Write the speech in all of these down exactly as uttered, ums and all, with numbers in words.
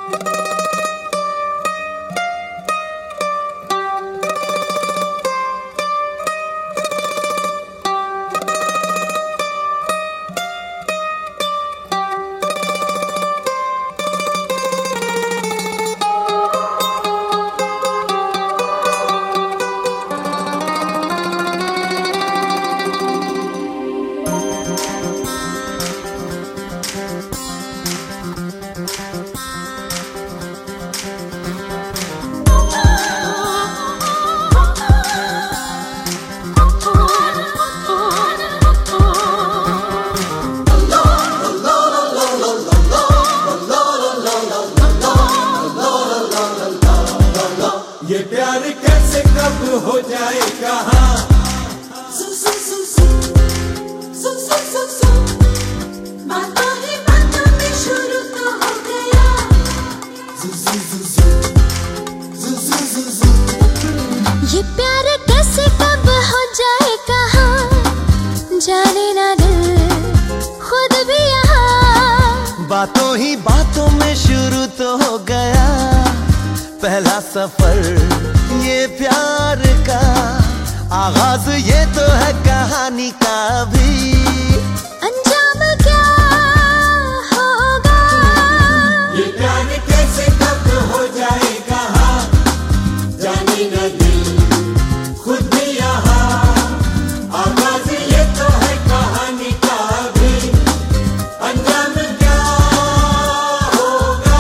ये प्यार कैसे कब हो जाए कहाँ? सु सु सु सु सु सु सु सु बातों ही बातों में शुरू तो हो गया। सु सु सु सु सु सु सु सु ये प्यार कैसे कब हो जाए कहाँ? जाने ना दिल खुद भी यहाँ। बातों ही बातों में शुरू तो हो गया पहला सफर ये प्यार का, आगाज ये तो है कहानी का भी। अंजाम क्या होगा? ये प्यार कैसे कब हो जाए कहाँ? जाने न दिल खुद भी यहाँ। आगाज ये तो है कहानी का भी। अंजाम क्या होगा?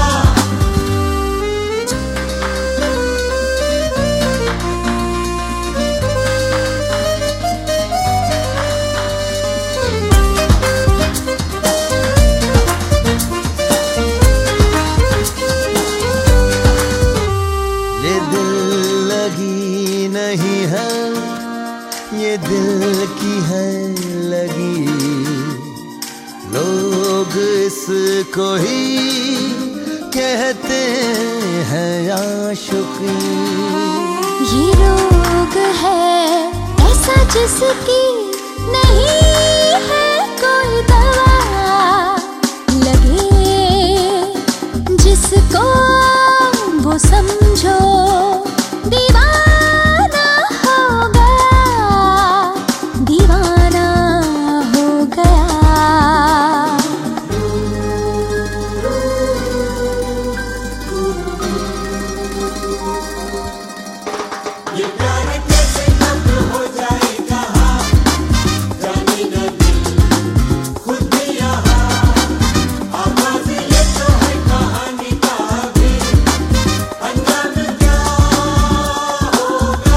ये दिल लगी नहीं है, ये दिल की है लगी। लोग इसको ही कहते हैं आशिकी। ये रोग है ऐसा जिसकी नहीं है कोई दवा। लगे जिसको वो समझो दीवाना हो गया, दीवाना हो गया। ये प्यार कैसे कब हो जाए कहाँ? जाने न दिल खुद भी यहाँ। आगाज ये तो है कहानी का भी। अंजाम क्या होगा?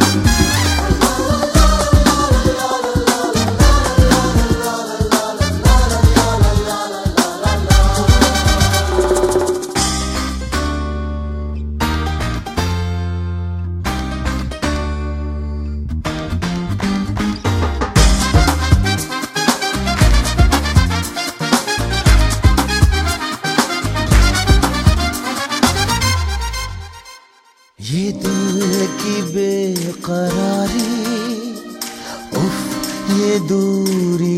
ये दिल की बेकरारी, उफ ये दूरी